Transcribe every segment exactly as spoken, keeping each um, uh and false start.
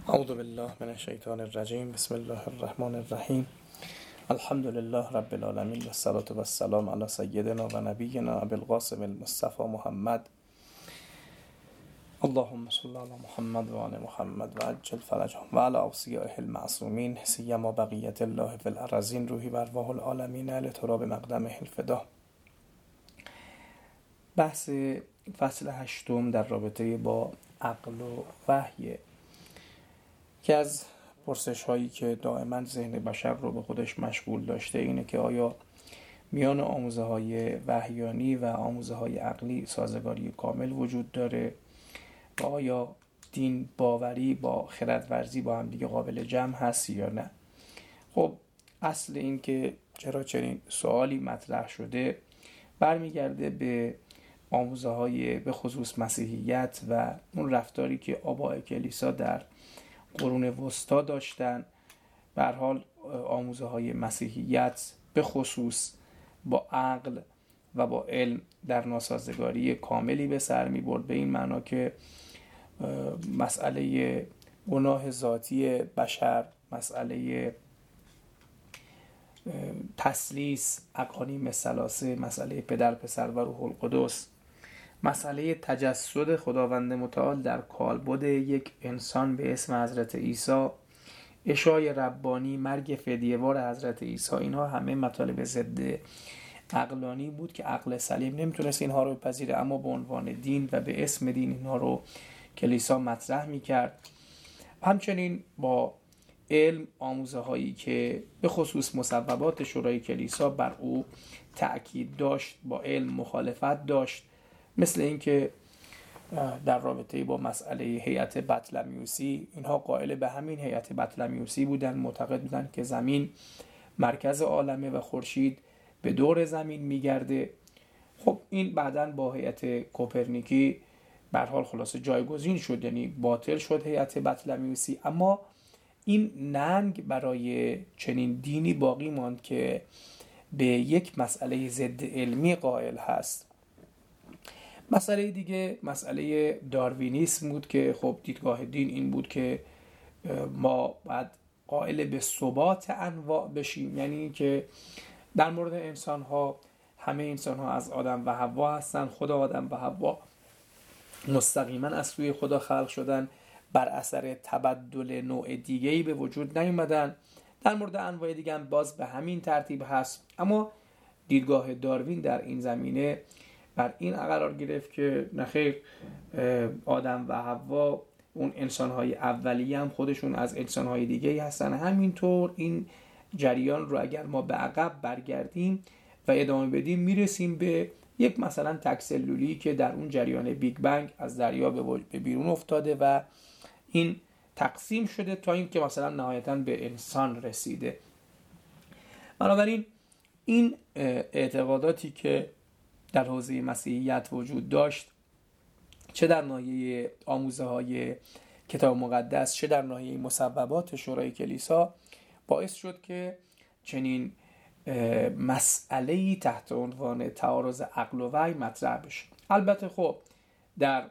اعوذ بالله من الشیطان الرجیم. بسم الله الرحمن الرحیم. الحمد لله رب العالمین و الصلاة و السلام علی سیدنا و نبینا ابی القاسم المصطفى محمد. اللهم صل علی محمد و آل محمد و عجل فرجهم و علی اوصیائه المعصومین سیما بقیة الله فی الارضین روحی و ارواح العالمین لتراب مقدمه الفدا. بحث فصل هشتم در رابطه با عقل و وحی که از پرسش هایی که دائما ذهن بشر رو به خودش مشغول داشته اینه که آیا میان آموزه های وحیانی و آموزه های عقلی سازگاری کامل وجود داره و آیا دین باوری با خردورزی با هم دیگه قابل جمع هست یا نه. خب اصل این که چرا چنین سوالی مطرح شده برمیگرده به آموزه های به خصوص مسیحیت و اون رفتاری که آباء کلیسا در قرون وسطا داشتن. به هر حال آموزه های مسیحیت به خصوص با عقل و با علم در ناسازگاری کاملی به سر می برد، به این معنا که مسئله گناه ذاتی بشر، مسئله تثلیث اقانیم ثلاثه، مسئله پدر پسر و روح القدس، مسئله تجسد خداوند متعال در کالبد یک انسان به اسم حضرت عیسی، عشای ربانی، مرگ فدیه‌وار حضرت عیسی، اینها همه مطالب ضد عقلانی بود که عقل سلیم نمیتونست اینها رو بپذیره، اما به عنوان دین و به اسم دین اینها رو کلیسا مطرح میکرد. همچنین با علم آموزه هایی که به خصوص مصوبات شورای کلیسا بر او تأکید داشت با علم مخالفت داشت، مثل اینکه در رابطه با مسئله هیئت بطلمیوسی اینها قائل به همین هیئت بطلمیوسی بودن، معتقد بودن که زمین مرکز عالمه و خورشید به دور زمین میگرده. خب این بعداً با هیئت کوپرنیکی به هر حال خلاصه جایگزین شد، یعنی باطل شد هیئت بطلمیوسی. اما این ننگ برای چنین دینی باقی ماند که به یک مسئله ضد علمی قائل هست. مسئله دیگه مسئله داروینیسم بود که خب دیدگاه دین این بود که ما باید قائل به ثبات انواع بشیم، یعنی که در مورد انسان ها همه انسان ها از آدم و حوا هستن، خود آدم و حوا مستقیما از سوی خدا خلق شدن، بر اثر تبدل نوع دیگه‌ای به وجود نیومدن. در مورد انواع دیگه هم باز به همین ترتیب هست، اما دیدگاه داروین در این زمینه بر این قرار گرفت که نخیر، آدم و حوا اون انسان‌های اولیه هم خودشون از انسان‌های دیگه‌ای هستن. همینطور این جریان رو اگر ما به عقب برگردیم و ادامه بدیم میرسیم به یک مثلا تکسلولی که در اون جریان بیگ بنگ از دریا به بیرون افتاده و این تقسیم شده تا این که مثلا نهایتاً به انسان رسیده. بنابراین این اعتقاداتی که در حوزه مسیحیت وجود داشت، چه در ناحیه آموزه های کتاب مقدس چه در ناحیه مصوبات شورای کلیسا، باعث شد که چنین مسئله‌ای تحت عنوان تعارض عقل و وحی مطرح بشه. البته خب در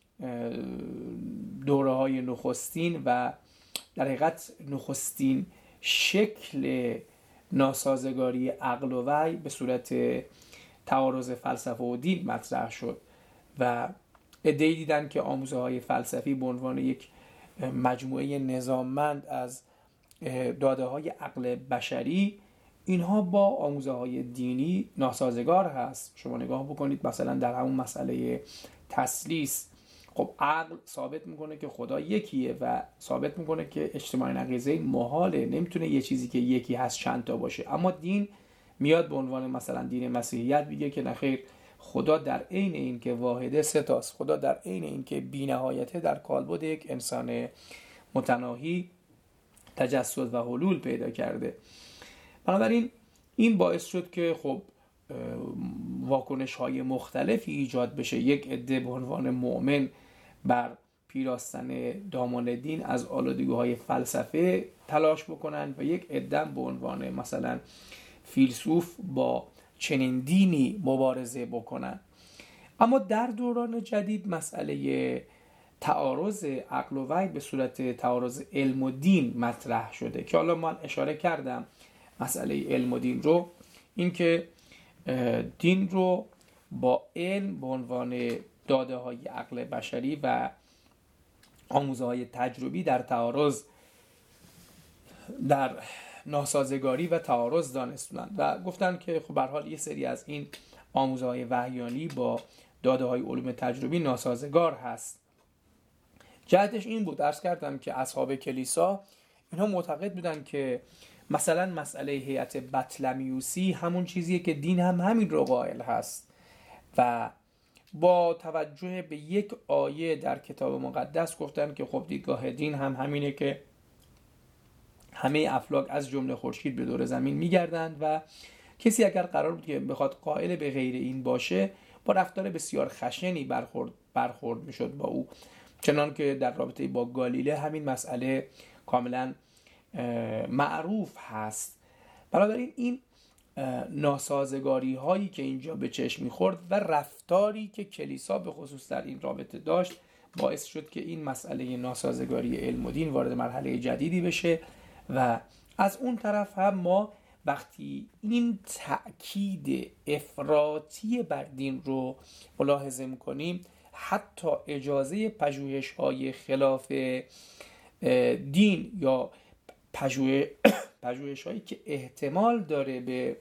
دوره‌های نخستین و در حقیقت نخستین شکل ناسازگاری عقل و وحی به صورت تعارض فلسفه و دین مطرح شد و عده‌ای دیدن که آموزه های فلسفی به عنوان یک مجموعه نظاممند از داده های عقل بشری، اینها با آموزه های دینی ناسازگار هست. شما نگاه بکنید مثلا در همون مسئله تثلیث، خب عقل ثابت میکنه که خدا یکیه و ثابت میکنه که اجتماع نقیضه محاله، نمیتونه یه چیزی که یکی هست چند تا باشه. اما دین میاد به عنوان مثلا دین مسیحیت میگه که نخیر، خدا در عین این که واحده سه تاست، خدا در عین این که بی‌نهایته در کالبد یک انسان متناهی تجسد و حلول پیدا کرده. بنابراین این باعث شد که خب واکنش های مختلفی ایجاد بشه. یک عده به عنوان مؤمن بر پیراستن دامان دین از آلودگی‌های فلسفه تلاش بکنن و یک عده به عنوان مثلا فیلسوف با چنین دینی مبارزه بکنن. اما در دوران جدید مسئله تعارض عقل و وحی به صورت تعارض علم و دین مطرح شده که حالا من اشاره کردم مسئله علم و دین رو، اینکه دین رو با علم به عنوان داده های عقل بشری و آموزه های تجربی در تعارض، در ناسازگاری و تعارض دانستند و گفتن که خب به هر حال یه سری از این آموزه های وحیانی با داده های علوم تجربی ناسازگار هست. جهتش این بود، عرض کردم که اصحاب کلیسا اینها معتقد بودن که مثلا مسئله هیئت بطلمیوسی همون چیزیه که دین هم همین رو قائل هست و با توجه به یک آیه در کتاب مقدس گفتن که خب دیدگاه دین هم همینه که همه افلاک از جمله خورشید به دور زمین میگردند و کسی اگر قرار بود که بخواد قائل به غیر این باشه با رفتار بسیار خشنی برخورد برخورد میشد با او، چنان که در رابطه با گالیله همین مسئله کاملا معروف هست. بنابراین این ناسازگاری هایی که اینجا به چشم میخورد و رفتاری که کلیسا به خصوص در این رابطه داشت باعث شد که این مسئله ناسازگاری علم و دین وارد مرحله جدیدی بشه و از اون طرف هم ما وقتی این تأکید افراطی بر دین رو ملاحظه میکنیم، حتی اجازه پژوهش های خلاف دین یا پژوهش هایی که احتمال داره به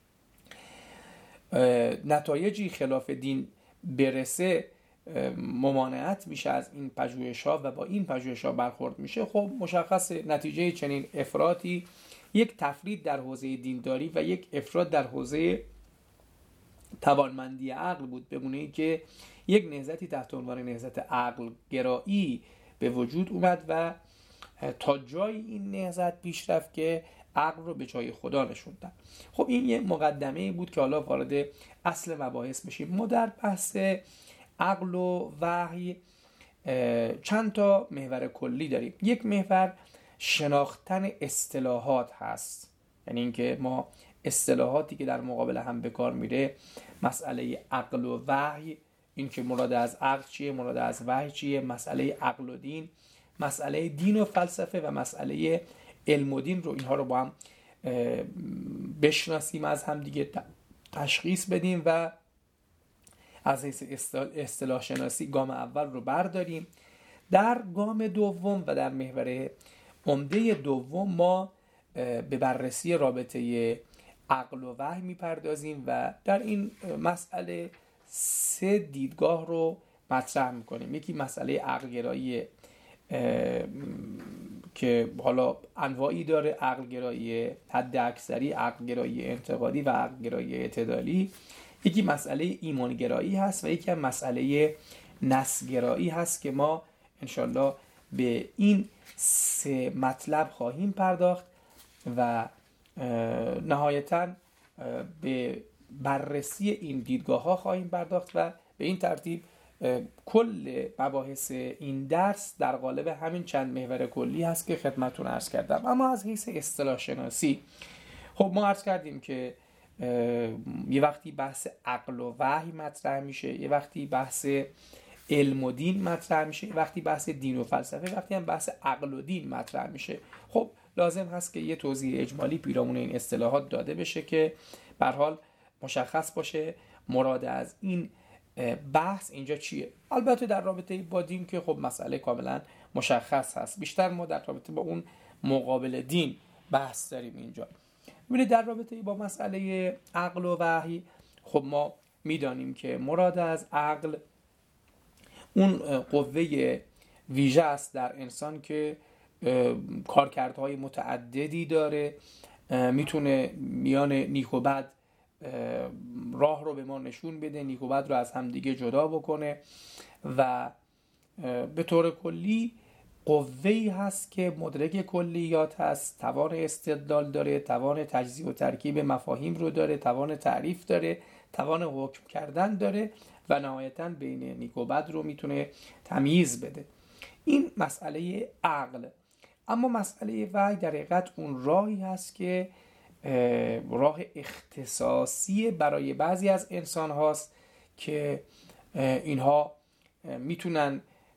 نتایجی خلاف دین برسه ممانعت میشه از این پژوهش ها و با این پژوهش ها برخورد میشه. خب مشخص نتیجه چنین افراطی یک تفرید در حوزه دینداری و یک افراط در حوزه توانمندی عقل بود، بمونه ای که یک نهضتی تحت عنوان نهضت عقل گرایی به وجود اومد و تا جای این نهضت پیش رفت که عقل رو به جای خدا نشوندن. خب این یه مقدمه بود که حالا وارد اصل مباحث بشیم. ما در بحث عقل و وحی چند تا محور کلی داریم. یک محور شناختن اصطلاحات هست، یعنی اینکه ما اصطلاحاتی که در مقابل هم به کار میره، مسئله عقل و وحی، این که مراد از عقل چیه، مراد از وحی چیه، مسئله عقل و دین، مسئله دین و فلسفه و مسئله علم و دین رو، اینها رو با هم بشناسیم، از هم دیگه تشخیص بدیم و از حیث اصطلاح شناسی گام اول رو برداریم. در گام دوم و در محور عمده دوم ما به بررسی رابطه عقل و وحی میپردازیم و در این مسئله سه دیدگاه رو مطرح میکنیم. یکی مسئله عقلگرایی که حالا انواعی داره، عقلگرایی حد اکثری، عقلگرایی انتقادی و عقلگرایی اعتدالی. یکی مسئله ایمانگرایی هست و یکی هم مسئله نسگرایی هست که ما انشالله به این سه مطلب خواهیم پرداخت و نهایتاً به بررسی این دیدگاه ها خواهیم پرداخت و به این ترتیب کل مباحث این درس در قالب همین چند محور کلی هست که خدمتتون عرض کردم. اما از حیث اصطلاح شناسی، خب ما عرض کردیم که یه وقتی بحث عقل و وحی مطرح میشه، یه وقتی بحث علم و دین مطرح میشه، یه وقتی بحث دین و فلسفه، وقتی هم بحث عقل و دین مطرح میشه. خب لازم هست که یه توضیح اجمالی پیرامون این اصطلاحات داده بشه که به هر حال مشخص باشه مراد از این بحث اینجا چیه. البته در رابطه با دین که خب مسئله کاملا مشخص هست، بیشتر ما در رابطه با اون مقابل دین بحث داریم اینجا. ببینید در رابطه با مسئله عقل و وحی، خب ما میدانیم که مراد از عقل اون قوه ویژه است در انسان که کارکردهای متعددی داره، میتونه میان نیک و بد راه رو به ما نشون بده، نیک و بد رو از هم دیگه جدا بکنه و به طور کلی قوه‌ای هست که مدرک کلیات هست، توان استدلال داره، توان تجزیه و ترکیب مفاهیم رو داره، توان تعریف داره، توان حکم کردن داره و نهایتاً بین نیک و بد رو میتونه تمییز بده. این مسئله عقل. اما مسئله وحی در حقیقت اون راهی هست که راه اختصاصی برای بعضی از انسان هاست که اینها میتونن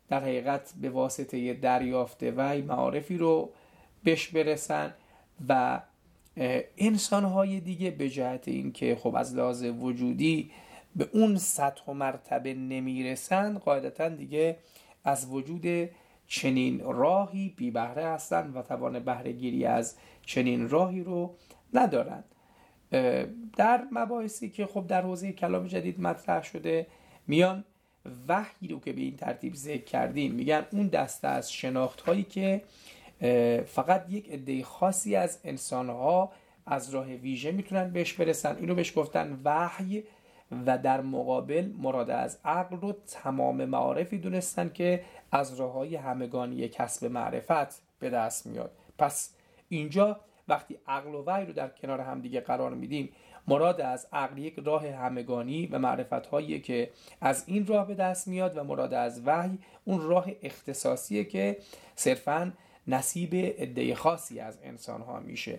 در حقیقت به واسطه دریافت وحی معارفی رو بهش برسن و انسان‌های دیگه به جهت این که خب از لحاظ وجودی به اون سطح و مرتبه نمیرسن، قاعدتاً دیگه از وجود چنین راهی بی بهره هستن و توان بهره گیری از چنین راهی رو ندارن. در مباحثی که خب در حوزه کلام جدید مطرح شده، میان وحی رو که به این ترتیب ذکر کردیم میگن اون دسته از شناخت هایی که فقط یک عده خاصی از انسانها از راه ویژه میتونن بهش برسن، اینو بهش گفتن وحی، و در مقابل مراد از عقل رو تمام معارفی دونستن که از راههای همگانی کسب معرفت به دست میاد. پس اینجا وقتی عقل و وحی رو در کنار هم دیگه قرار میدیم، مراد از عقل یک راه همگانی و معرفت هایی که از این راه به دست میاد و مراد از وحی اون راه اختصاصیه که صرفاً نصیب عده خاصی از انسان ها میشه.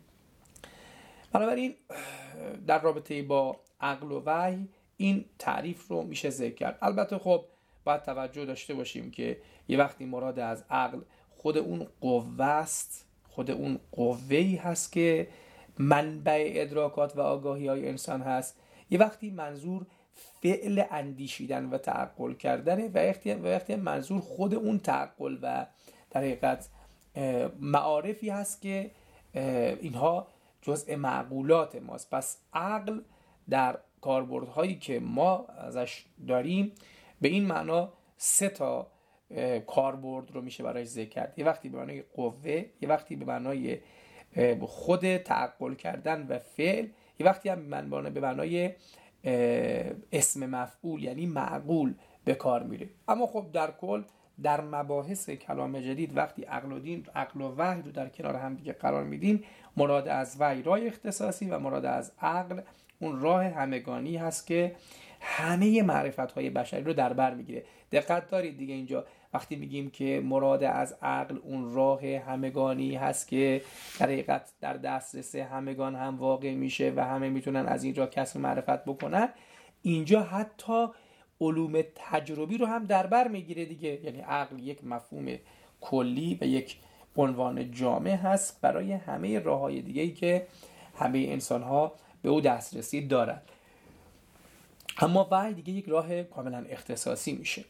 بنابراین در رابطه با عقل و وحی این تعریف رو میشه ذکر کرد. البته خب باید توجه داشته باشیم که یه وقتی مراد از عقل خود اون قوه است، خود اون قوه‌ای هست که منبع ادراکات و آگاهی های انسان هست، یه وقتی منظور فعل اندیشیدن و تعقل کردنه و وقتی منظور خود اون تعقل و در حقیقت معارفی هست که اینها جزء معقولات ماست. پس عقل در کاربردهایی که ما ازش داریم به این معنا سه تا کاربرد رو میشه برایش ذکر کرد. یه وقتی به معنای قوه، یه وقتی به معنای خود تعقل کردن و فعل، یه وقتی هم به معنای اسم مفعول یعنی معقول به کار میره. اما خب در کل در مباحث کلام جدید وقتی عقل و دین، عقل و وحی رو در کنار هم دیگه قرار میدیم، مراد از وحی راه اختصاصی و مراد از عقل اون راه همگانی هست که همه معرفت‌های بشری رو در بر میگیره. دقت دارید دیگه اینجا وقتی میگیم که مراد از عقل اون راه همگانی هست که در حقیقت در دسترس همگان هم واقع میشه و همه میتونن از این راه کسب معرفت بکنن، اینجا حتی علوم تجربی رو هم در بر میگیره دیگه. یعنی عقل یک مفهوم کلی و یک عنوان جامع هست برای همه راه‌های دیگه‌ای که همه انسان‌ها به او دسترسی دارن. اما وحی دیگه یک راه کاملا اختصاصی میشه.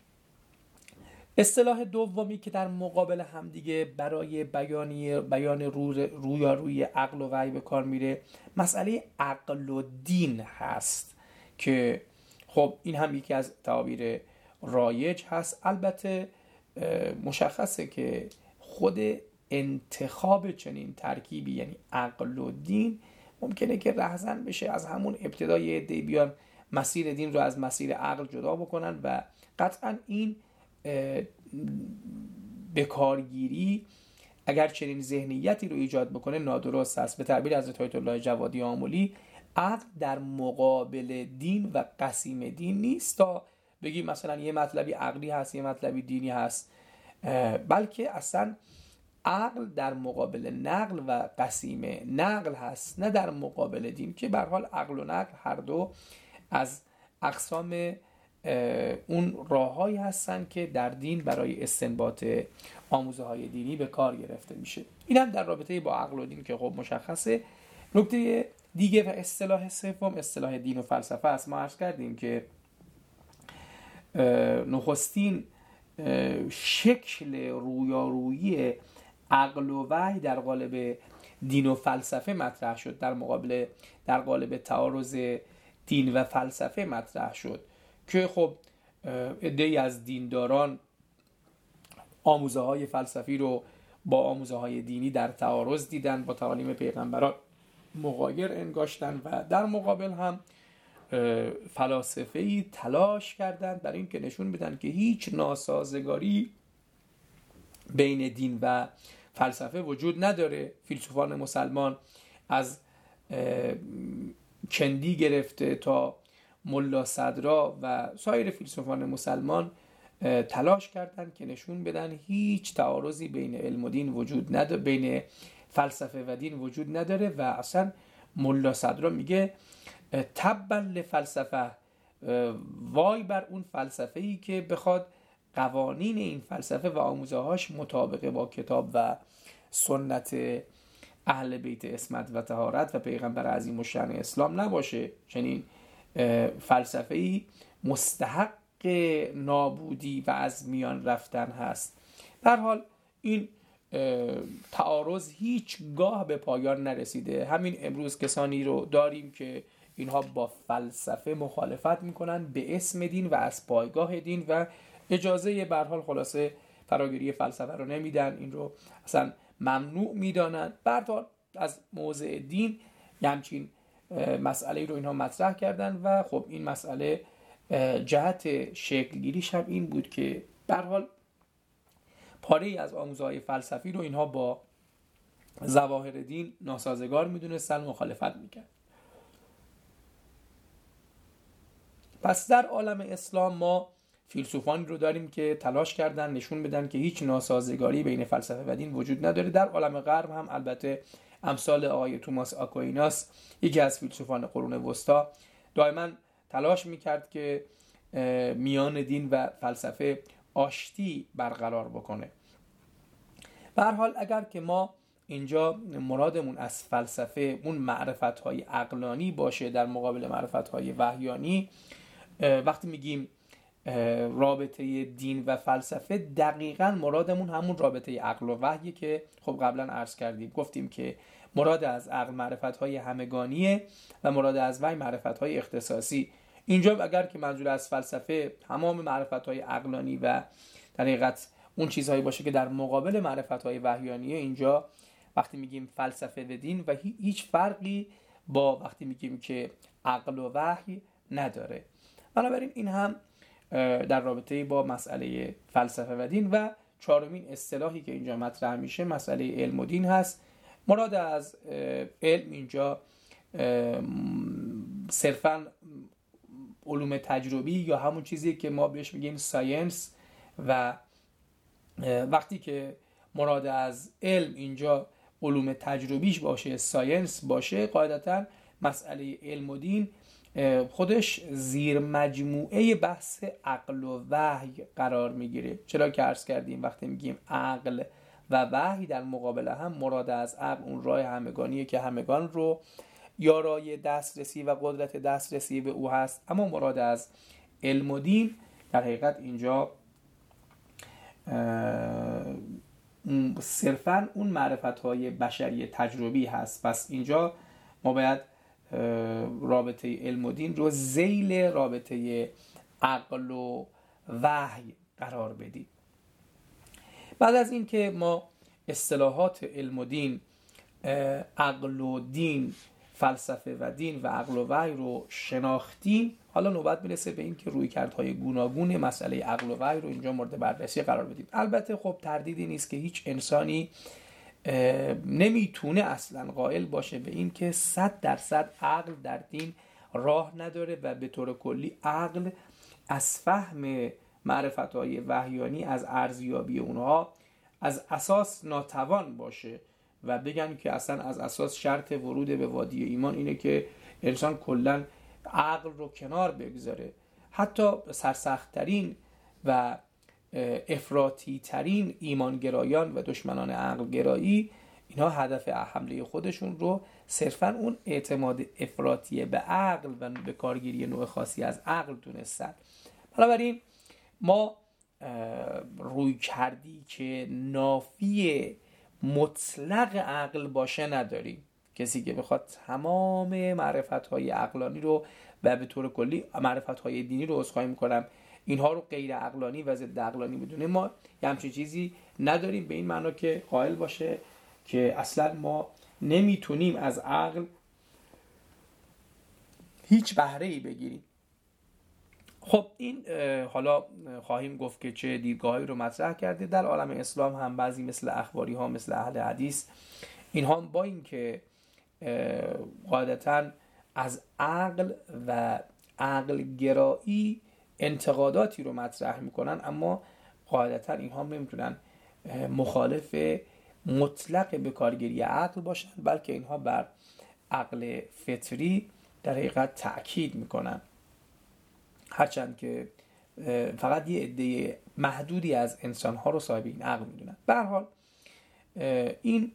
اصطلاح دومی که در مقابل هم دیگه برای بیانی بیان رویارویی عقل و وحی به کار میره، مسئله عقل و دین هست که خب این هم یکی از تعابیر رایج هست. البته مشخصه که خود انتخاب چنین ترکیبی یعنی عقل و دین ممکنه که رهزن بشه، از همون ابتدای عده بیان مسیر دین رو از مسیر عقل جدا بکنن و قطعا این بکارگیری اگر چنین ذهنیتی رو ایجاد بکنه نادرست است. به تعبیر حضرت آیت الله جوادی آملی، عقل در مقابل دین و قسیم دین نیست تا بگیم مثلا یه مطلبی عقلی هست یه مطلبی دینی هست، بلکه اصلا عقل در مقابل نقل و قسیم نقل هست، نه در مقابل دین، که به هر حال عقل و نقل هر دو از اقسام اون راههایی هستن که در دین برای استنباط آموزه های دینی به کار گرفته میشه. این هم در رابطه با عقل و دین که خب مشخصه. نکته دیگه و اصطلاح سوم اصطلاح دین و فلسفه است. ما عرض کردیم که نخستین شکل رویارویی عقل و وحی در قالب دین و فلسفه مطرح شد، در مقابل در قالب تعارض دین و فلسفه مطرح شد که خب عده‌ای از دینداران آموزه های فلسفی رو با آموزه های دینی در تعارض دیدن، با تعالیم پیغمبران مغایر انگاشتن و در مقابل هم فلاسفه‌ای تلاش کردند برای اینکه نشون بدن که هیچ ناسازگاری بین دین و فلسفه وجود نداره. فیلسوفان مسلمان از کندی گرفته تا ملا صدرا و سایر فیلسوفان مسلمان تلاش کردند که نشون بدن هیچ تعارضی بین علم و دین وجود نداره، بین فلسفه و دین وجود نداره. و اصلا ملا صدرا میگه تبا لفلسفه، وای بر اون فلسفه‌ای که بخواد قوانین این فلسفه و آموزه‌هاش مطابق با کتاب و سنت اهل بیت عصمت و طهارت و پیغمبر عظیم الشأن اسلام نباشه، چنین فلسفه‌ای مستحق نابودی و از میان رفتن هست. در حال این تعارض هیچگاه به پایان نرسیده. همین امروز کسانی رو داریم که اینها با فلسفه مخالفت میکنن به اسم دین و از پایگاه دین و اجازه به هر حال خلاصه فراگیری فلسفه رو نمیدن، این رو اصلا ممنوع میدانن. به هر حال از موضع دین همچین مسئله رو اینها مطرح کردن و خب این مسئله جهت شکلگیریش هم این بود که به هر حال پاره‌ای از آموزه‌های فلسفی رو اینها با ظواهر دین ناسازگار میدونستن، مخالفت میکرد. پس در عالم اسلام ما فیلسوفانی رو داریم که تلاش کردن نشون بدن که هیچ ناسازگاری بین فلسفه و دین وجود نداره. در عالم غرب هم البته امثال آقای توماس آکویناس، یکی از فیلسوفان قرون وسطا، دائما تلاش میکرد که میان دین و فلسفه آشتی برقرار بکنه. به هر حال اگر که ما اینجا مرادمون از فلسفه اون معرفت‌های عقلانی باشه در مقابل معرفت‌های وحیانی، وقتی میگیم رابطه دین و فلسفه دقیقاً مرادمون همون رابطه عقل و وحیه که خب قبلا عرض کردیم، گفتیم که مراد از عقل معرفت‌های همگانیه و مراد از وحی معرفت‌های اختصاصی. اینجا اگر که منظور از فلسفه تمام معرفت‌های عقلانی و در حقیقت اون چیزهایی باشه که در مقابل معرفت‌های وحیانیه، اینجا وقتی میگیم فلسفه و دین و هیچ فرقی با وقتی میگیم که عقل و وحی نداره. بنابراین این هم در رابطه با مسئله فلسفه و دین. و چهارمین اصطلاحی که اینجا مطرح میشه مسئله علم و دین هست. مراد از علم اینجا صرفاً علوم تجربی یا همون چیزی که ما بهش میگیم ساینس، و وقتی که مراد از علم اینجا علوم تجربیش باشه، ساینس باشه، قاعدتاً مسئله علم و دین خودش زیر مجموعه بحث عقل و وحی قرار میگیره. چرا که عرض کردیم وقتی میگیم عقل و وحی در مقابل هم، مراد از عقل اون راه همگانیه که همگان رو یارای دسترسی و قدرت دسترسی به او هست، اما مراد از علم و دین در حقیقت اینجا صرفاً اون معرفت‌های بشری تجربی هست. پس اینجا ما باید رابطه علم و دین رو ذیل رابطه عقل و وحی قرار بدیم. بعد از این که ما اصطلاحات علم و دین، عقل و دین، فلسفه و دین و عقل و وحی رو شناختیم، حالا نوبت میرسه به این که رویکردهای گوناگون مسئله عقل و وحی رو اینجا مورد بررسی قرار بدیم. البته خب تردیدی نیست که هیچ انسانی نمیتونه اصلا قائل باشه به این که صد درصد عقل در دین راه نداره و به طور کلی عقل از فهم معرفت‌های وحیانی، از ارزیابی اونها از اساس ناتوان باشه و بگن که اصلا از اساس شرط ورود به وادی ایمان اینه که انسان کلاً عقل رو کنار بگذاره. حتی سرسخت‌ترین و افراطی ترین ایمانگرایان و دشمنان عقل گرایی، اینها هدف حمله خودشون رو صرفاً اون اعتماد افراطی به عقل و به کارگیری نوع خاصی از عقل دونستن. بنابراین ما روی کردی که نافی مطلق عقل باشه نداریم. کسی که بخواد تمام معرفت‌های عقلانی رو و به طور کلی معرفت‌های دینی رو عذرخواهی می‌کنم اینها رو غیر عقلانی و ضد عقلانی بدونه، ما یه همچین چیزی نداریم به این معنا که قائل باشه که اصلا ما نمیتونیم از عقل هیچ بهره‌ای بگیریم. خب این حالا خواهیم گفت که چه دیدگاهی رو مطرح کرده. در عالم اسلام هم بعضی مثل اخباری ها، مثل اهل حدیث، اینها با این که قاعدتاً از عقل و عقل گرایی انتقاداتی رو مطرح میکنن، اما قاعدتاً اینها نمیتونن مخالف مطلق به کارگیری عقل باشن، بلکه اینها بر عقل فطری در حقیقت تأکید میکنن. هرچند که فقط یه عده محدودی از انسان‌ها رو صاحب این عقل میدونن. به هر حال این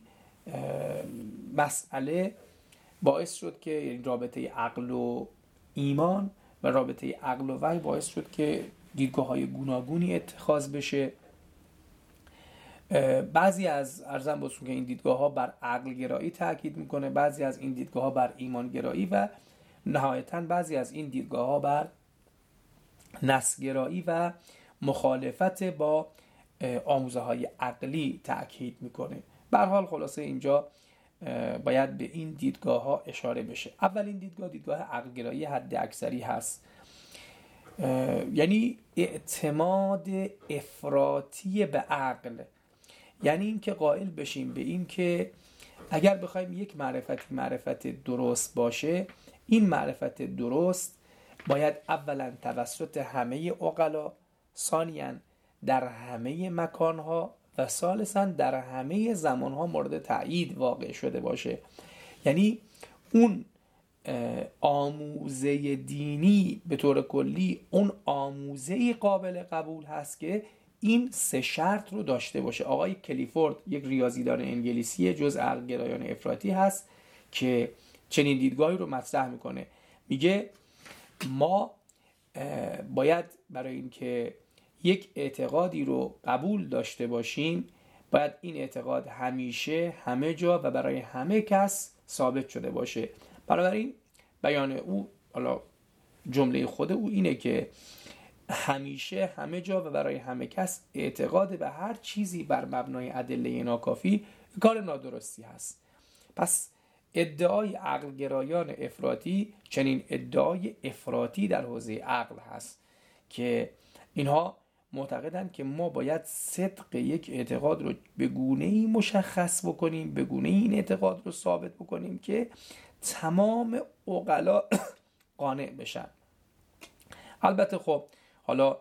مسئله باعث شد که یعنی رابطه عقل و ایمان و رابطه عقل و وحی باعث شد که دیدگاه‌های گوناگونی اتخاذ بشه. بعضی از ارزم بسون که این دیدگاه‌ها بر عقل گرایی تاکید میکنه، بعضی از این دیدگاه‌ها بر ایمان گرایی و نهایتاً بعضی از این دیدگاه‌ها بر نسل گرایی و مخالفت با آموزه‌های عقلی تاکید میکنه. به هر حال خلاصه اینجا باید به این دیدگاه‌ها اشاره بشه. اولین دیدگاه دیدگاه عقل گرایی حد اکثری هست، یعنی اعتماد افراطی به عقل، یعنی این که قائل بشیم به این که اگر بخوایم یک معرفتی معرفت درست باشه، این معرفت درست باید اولا توسط همه عقلا، ثانیاً در همه مکانها و ثالثاً در همه زمانها مورد تأیید واقع شده باشه. یعنی اون آموزه دینی به طور کلی اون آموزه قابل قبول هست که این سه شرط رو داشته باشه. آقای کلیفورد یک ریاضیدان انگلیسی جز عقل‌گرایان افراطی هست که چنین دیدگاهی رو مطرح میکنه. میگه ما باید برای اینکه یک اعتقادی رو قبول داشته باشیم باید این اعتقاد همیشه همه جا و برای همه کس ثابت شده باشه. بنابراین بیان او، حالا جمله خود او اینه که همیشه همه جا و برای همه کس اعتقاد به هر چیزی بر مبنای ادله ناکافی کار نادرستی هست. پس ادعای عقل گرایان افراطی چنین ادعای افراطی در حوزه عقل هست که اینها معتقدند که ما باید صدق یک اعتقاد رو به گونه‌ای مشخص بکنیم، به گونه‌ای این اعتقاد رو ثابت بکنیم که تمام عقلا قانع بشن. البته خب حالا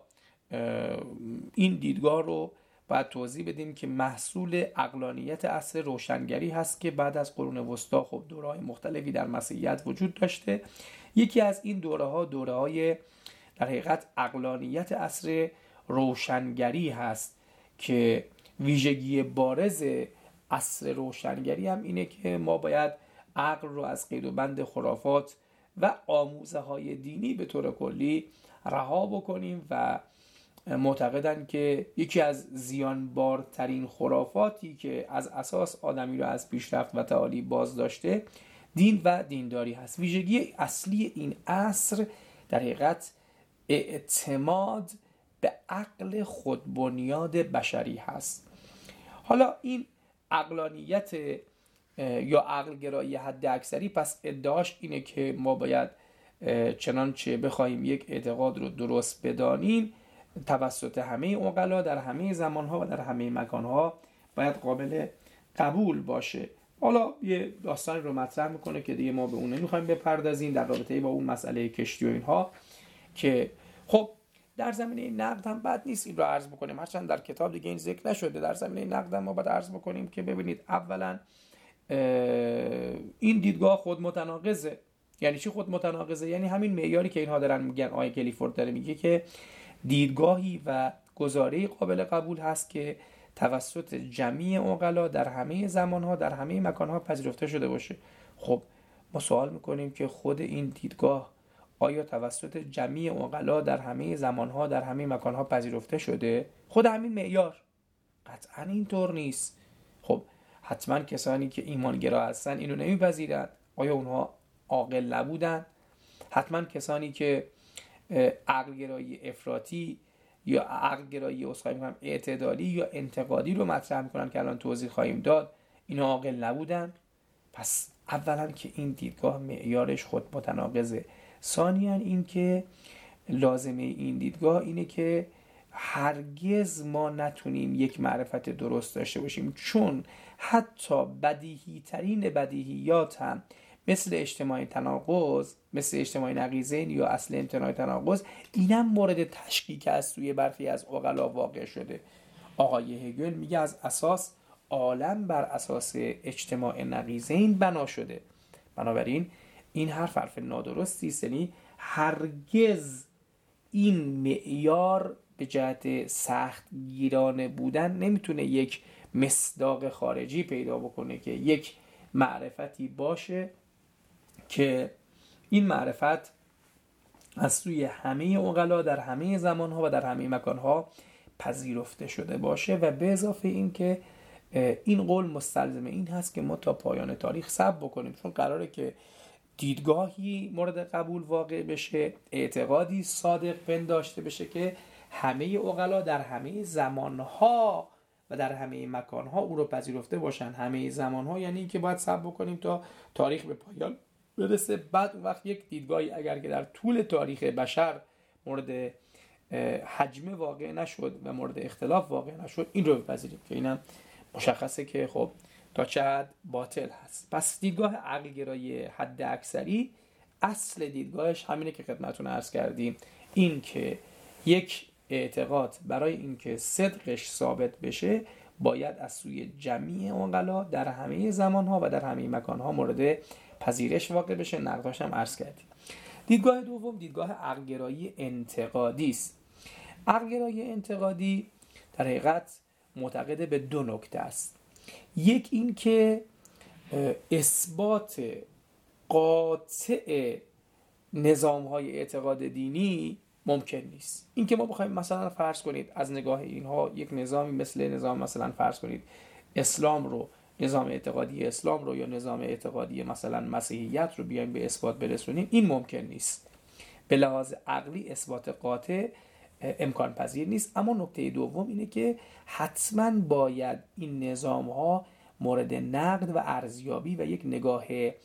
این دیدگاه رو باید توضیح بدیم که محصول عقلانیت عصر روشنگری هست که بعد از قرون وسطی خب دوره‌های مختلفی در مسیحیت وجود داشته. یکی از این دوره‌ها دوره‌های در حقیقت عقلانیت عصر روشنگری هست که ویژگی بارز عصر روشنگری هم اینه که ما باید عقل رو از قید و بند خرافات و آموزه های دینی به طور کلی رها بکنیم و معتقدن که یکی از زیانبارترین خرافاتی که از اساس آدمی رو از پیشرفت و تعالی باز داشته دین و دینداری هست. ویژگی اصلی این عصر در حقیقت اعتماد به عقل خودبنیاد بشری هست. حالا این عقلانیت یا عقل گرایی حد اکثری پس ادعاش اینه که ما باید چنانچه بخوایم یک اعتقاد رو درست بدانیم توسط همه عقلا در همه زمانها و در همه مکانها باید قابل قبول باشه. حالا یه داستانی رو مطرح میکنه که دیگه ما به اون نمیخوایم بپردازیم در رابطه با اون مسئله کشتی و اینها، که خب در زمینه نقد هم بد نیست این رو عرض بکنیم، هرچند در کتاب دیگه این ذکر نشده. در زمینه نقد هم ما باید عرض بکنیم که ببینید اولا این دیدگاه خود متناقضه. یعنی چی خود متناقضه؟ یعنی همین معیاری که اینها دارن میگن، آقای کلیفورد داره میگه که دیدگاهی و گزاره‌ای قابل قبول هست که توسط جمعی عقلا در همه زمانها در همه مکانها پذیرفته شده باشه. خب ما سوال میکنیم که خود این دیدگاه آیا توسط جمعی عقلا در همه زمانها در همه مکانها پذیرفته شده؟ خود همین معیار؟ قطعا اینطور نیست. خب حتما کسانی که ایمانگرا هستن اینو نمیپذیرند. آیا اونها عاقل نبودن؟ حتما کسانی که عقلگرایی افراطی یا عقلگرایی اسخای میگم اعتدالی یا انتقادی رو مطرح میکنن که الان توضیح خواهیم داد، اینا عاقل نبودن؟ پس اولا که این دیدگاه معیارش خود متناقضه. ثانیاً این که لازمه این دیدگاه اینه که هرگز ما نتونیم یک معرفت درست داشته باشیم، چون حتی بدیهی ترین بدیهیات هم مثل اجتماعی تناقض، مثل اجتماعی نقیضین یا اصل امتناع تناقض، اینم مورد تشکیک از سوی برخی از عقلا واقع شده. آقای هگل میگه از اساس عالم بر اساس اجتماع نقیضین بنا شده. بنابراین این حرف حرف نادرستی است. یعنی هرگز این معیار به جهت سخت گیرانه بودن نمیتونه یک مصداق خارجی پیدا بکنه که یک معرفتی باشه که این معرفت از سوی همه عقلا در همه زمانها و در همه مکانها پذیرفته شده باشه. و به اضافه این که این قول مستلزم این هست که ما تا پایان تاریخ صبر بکنیم، چون قراره که دیدگاهی مورد قبول واقع بشه، اعتقادی صادق پنداشته بشه که همه عقلا در همه زمانها و در همه مکانها او رو پذیرفته باشن. همه زمانها یعنی که باید صبر بکنیم تا تاریخ به پایان برسه. بعد وقت یک دیدگاهی اگر که در طول تاریخ بشر مورد حجم واقع نشد و مورد اختلاف واقع نشد، این رو بپذیریم که اینم مشخصه که خب تا چه حد باطل هست. پس دیدگاه عقل گرایی حد اکثری اصل دیدگاهش همینه که خدمتتون عرض کردیم، این که یک اعتقاد برای اینکه صدقش ثابت بشه باید از سوی جمعی عقلا در همه زمانها و در همه مکانها مورد پذیرش واقع بشه. نقداش هم عرض کردیم. دیدگاه دوم دیدگاه عقل گرایی انتقادی است. عقل گرایی انتقادی در حقیقت معتقد به دو نکته است. یک این که اثبات قاطع نظام‌های اعتقاد دینی ممکن نیست. این که ما بخوایم مثلا فرض کنید از نگاه اینها یک نظامی مثل نظام مثلا فرض کنید اسلام رو، نظام اعتقادی اسلام رو یا نظام اعتقادی مثلا مسیحیت رو بیایم به اثبات برسونیم، این ممکن نیست. به لحاظ عقلی اثبات قاطع امکان پذیر نیست. اما نکته دوم اینه که حتما باید این نظام ها مورد نقد و ارزیابی و یک نگاه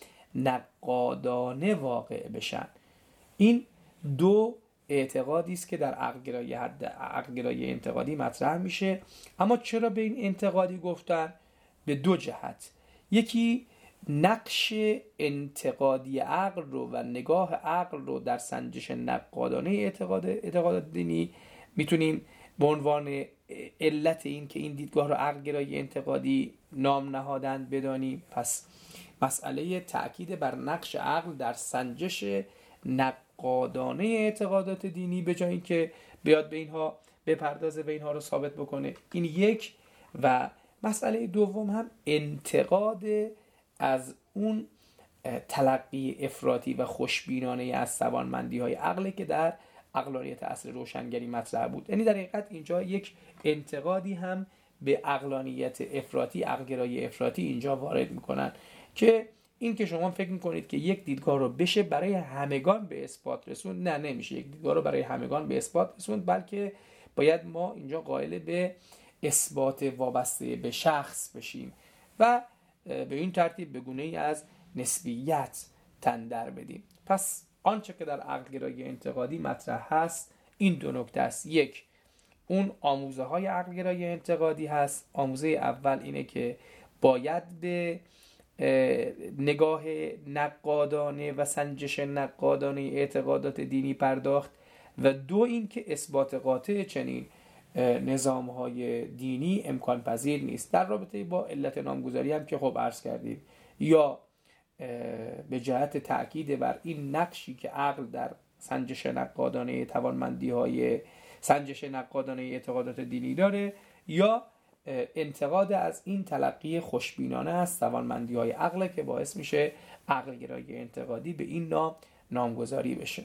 نقادانه واقع بشن. این دو اعتقادی است که در عقل گرایی حد عقل گرایی انتقادی مطرح میشه. اما چرا به این انتقادی گفتن؟ به دو جهت. یکی نقش انتقادی عقل رو و نگاه عقل رو در سنجش نقادانه اعتقاد اعتقادات دینی میتونیم به عنوان علت این که این دیدگاه رو عقل گرایی انتقادی نام نهادن بدانیم. پس مسئله تأکید بر نقش عقل در سنجش نقادانه اعتقادات دینی به جای اینکه بیاد به اینها بپردازه و اینها رو ثابت بکنه، این یک. و مسئله دوم هم انتقاد از اون تلقی افراطی و خوشبینانه از توانمندی های عقل که در عقلانیت عصر روشنگری مطرح بود. یعنی در حقیقت اینجا یک انتقادی هم به عقلانیت افراطی، عقلگرایی افراطی اینجا وارد میکنن که این که شما فکر میکنید که یک دیدگاه رو بشه برای همگان به اثبات رسون، نه نمیشه یک دیدگاه رو برای همگان به اثبات رسون، بلکه باید ما اینجا قائل به اثبات وابسته به شخص بشیم و به این ترتیب به گونه‌ای از نسبیت تن در بدیم. پس آنچه که در عقل گرایی انتقادی مطرح هست این دو نکته است. یک، اون آموزه های عقل گرایی انتقادی هست. آموزه اول اینه که باید به نگاه نقادانه و سنجش نقادانه اعتقادات دینی پرداخت و دو این که اثبات قاطع چنین نظام های دینی امکان پذیر نیست. در رابطه با علت نامگذاری هم که خب عرض کردیم، یا به جهت تأکید بر این نقشی که عقل در سنجش نقادانه توانمندی های سنجش نقادانه اعتقادات دینی داره، یا انتقاد از این تلقی خوشبینانه از توانمندی های عقل که باعث میشه عقل گرایی انتقادی به این نام نامگذاری بشه.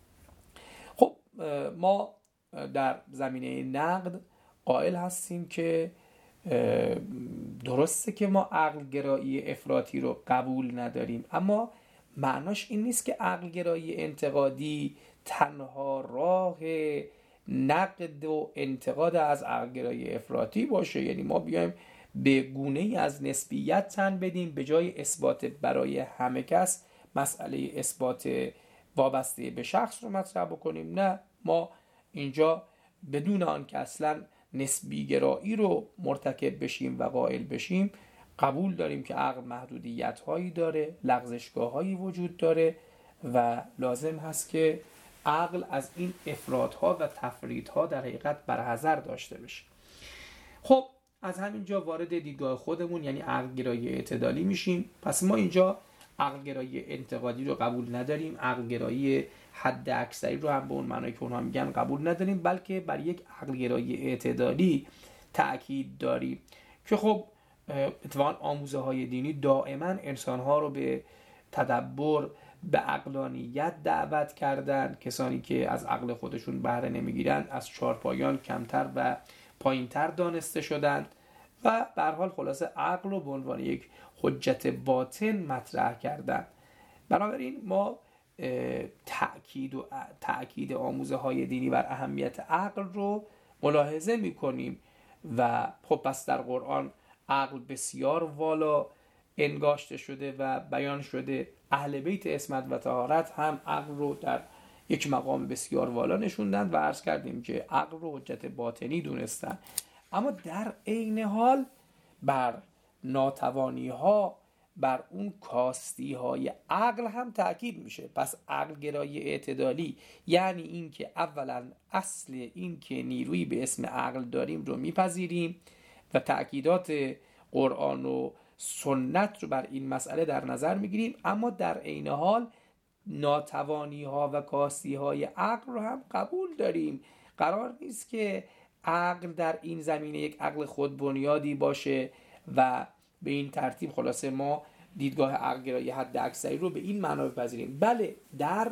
خب ما در زمینه نقد قائل هستیم که درسته که ما عقل گرایی افراطی رو قبول نداریم، اما معناش این نیست که عقل گرایی انتقادی تنها راه نقد و انتقاد از عقل گرایی افراطی باشه. یعنی ما بیایم به گونه‌ای از نسبیت تن بدیم به جای اثبات برای همه کس مسئله اثبات وابسته به شخص رو مطرح بکنیم. نه، ما اینجا بدون آن که اصلا نسبی گرایی رو مرتکب بشیم و قائل بشیم قبول داریم که عقل محدودیت هایی داره، لغزشگاه هایی وجود داره و لازم هست که عقل از این افراط ها و تفرید ها در حقیقت برحذر داشته بشه. خب از همینجا وارد دیدگاه خودمون یعنی عقل گرایی اعتدالی میشیم. پس ما اینجا عقلگرایی انتقادی رو قبول نداریم، عقلگرایی حد اکثری رو هم به اون معنی که اونها میگن قبول نداریم، بلکه بر یک عقلگرایی اعتدالی تأکید داریم که خب اتفاقا آموزه های دینی دائما انسانها رو به تدبر، به عقلانیت دعوت کردن. کسانی که از عقل خودشون بهره نمیگیرن از چارپایان کمتر و پایینتر دانسته شدند و به هر حال خلاصه عقل رو به عنوان یک حجت باطن مطرح کردن. بنابراین ما تأکید و تأکید آموزه های دینی بر اهمیت عقل رو ملاحظه میکنیم و خب پس در قرآن عقل بسیار والا انگاشته شده و بیان شده. اهل بیت عصمت و طهارت هم عقل رو در یک مقام بسیار والا نشوندن و عرض کردیم که عقل رو حجت باطنی دونستن. اما در عین حال بر ناتوانی ها، بر اون کاستی های عقل هم تأکید میشه. پس عقل گرایی اعتدالی یعنی این که اولا اصل این که نیرویی به اسم عقل داریم رو میپذیریم و تأکیدات قرآن و سنت رو بر این مسئله در نظر میگیریم، اما در عین حال ناتوانی ها و کاستی های عقل رو هم قبول داریم. قرار نیست که عقل در این زمینه یک عقل خودبنیادی باشه و به این ترتیب خلاصه ما دیدگاه عقلگرایی حد اکثری رو به این معنا بپذیریم. بله، در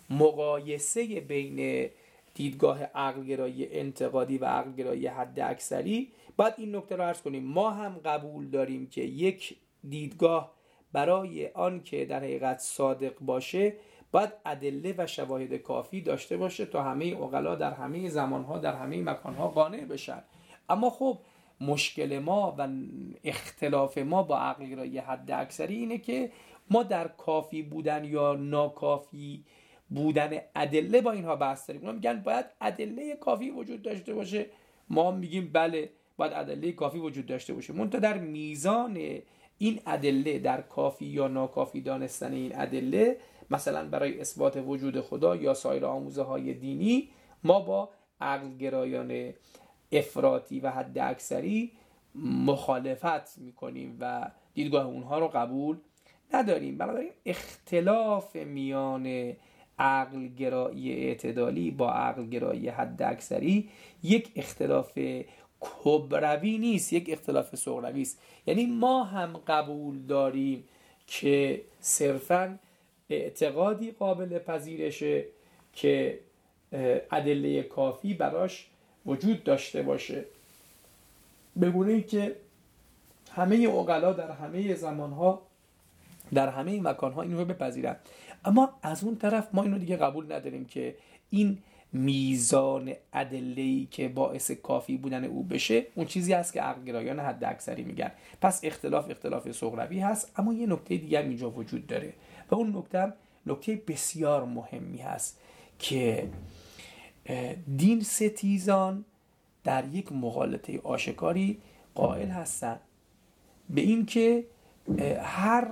مقایسه بین دیدگاه عقلگرایی انتقادی و عقلگرایی حد اکثری باید این نکته رو عرض کنیم. ما هم قبول داریم که یک دیدگاه برای آن که در حقیقت صادق باشه باید ادله و شواهد کافی داشته باشه تا همه عقلا در همه زمانها در همه مکانها قانع بشن. اما خب مشکل ما و اختلاف ما با عقلگرایی حد اکثری اینه که ما در کافی بودن یا ناکافی بودن ادله با اینها بحث داریم. اونا میگن باید ادله کافی وجود داشته باشه، ما میگیم بله باید ادله کافی وجود داشته باشه. منتها در میزان این ادله، در کافی یا ناکافی دانستن این ادله، مثلا برای اثبات وجود خدا یا سایر آموزه های دینی، ما با عقلگرایان افراطی و حد اکثری مخالفت میکنیم و دیدگاه اونها رو قبول نداریم. بنابراین اختلاف میان عقلگرایی اعتدالی با عقلگرایی حد اکثری یک اختلاف کبروی نیست، یک اختلاف صغروی است. یعنی ما هم قبول داریم که صرفاً اعتقادی قابل پذیرشه که ادله کافی براش وجود داشته باشه، به گونه‌ای که همه عقلا در همه زمانها در همه مکانها این رو بپذیرن. اما از اون طرف ما اینو دیگه قبول نداریم که این میزان ادله‌ای که باعث کافی بودن او بشه اون چیزی هست که عقلگرایان حد اکثری میگن. پس اختلاف اختلاف صغروی هست. اما یه نکته دیگه هم اینجا وجود داره و اون نکته هم نکته بسیار مهمی هست که دین ستیزان در یک مغالطه آشکاری قائل هستند به این که هر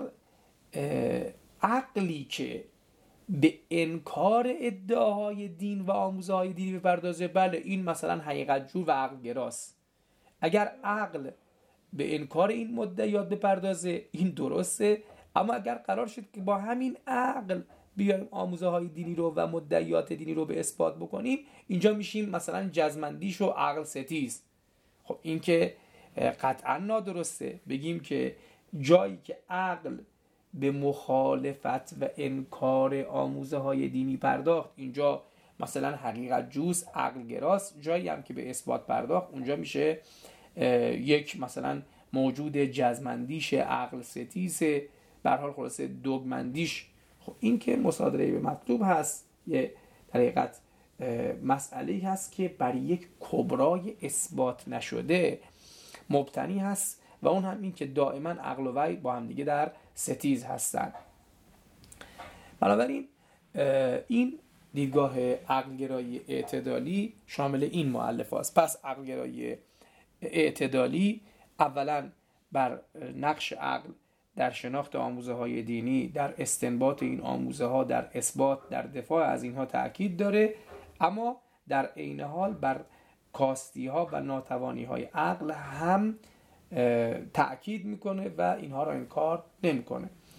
عقلی که به انکار ادعاهای دین و آموزه های دینی بپردازه، بله این مثلا حقیقت جو و عقل گراست. اگر عقل به انکار این مدعیات بپردازه این درسته، اما اگر قرار شد که با همین عقل بیایم آموزه های دینی رو و مدعیات دینی رو به اثبات بکنیم، اینجا میشیم مثلا جزمندیش و عقل ستیز. خب این که قطعا نادرسته. بگیم که جایی که عقل به مخالفت و انکار آموزه های دینی پرداخت اینجا مثلا حقیقت جوز عقل گراست، جایی هم که به اثبات پرداخت اونجا میشه یک مثلا موجود جزمندیش عقل ستیز، به هر حال خلاصه دوگمندیش. خب این که مصادره به مطلوب هست یه در حقیقت مسئله هست که برای یک کبرای اثبات نشده مبتنی هست و اون هم این که دائما عقل و وحی با هم دیگه در ستیز هستن. بنابراین این دیدگاه عقلگرایی اعتدالی شامل این مؤلفه است. پس عقلگرایی اعتدالی اولا بر نقش عقل در شناخت آموزه های دینی، در استنباط این آموزه ها، در اثبات، در دفاع از اینها تأکید داره، اما در عین حال بر کاستی ها و ناتوانی های عقل هم تأکید میکنه و اینها را انکار نمیکنه.